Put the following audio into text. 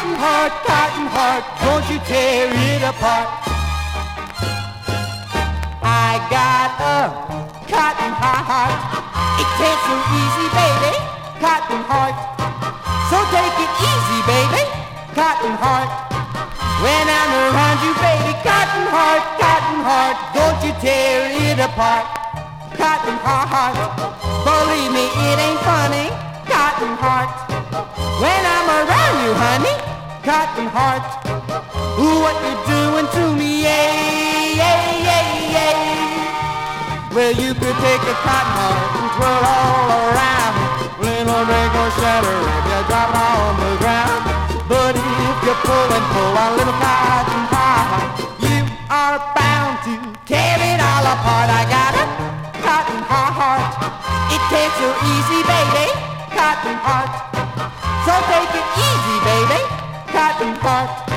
cotton heart, don't you tear it apart. I got a cotton heart, it tastes so easy, baby, cotton heart. So take it easy, baby, cotton heart. When I'm around you, baby, cotton heart, don't you tear it apart. Cotton heart, believe me, it ain't funny, cotton heart. When I'm around you, honey, cotton heart, ooh, what you doing to me, yeah, yeah, yeah, yeah. Well, you could take a cotton heart and twirl all around, it'll break or shatter if you drop it on the ground. But if you pull and pull a little cotton heart, you are bound to tear it all apart. I got a cotton heart, it tastes so easy, baby, cotton heart. So take it easy, baby, cotton heart.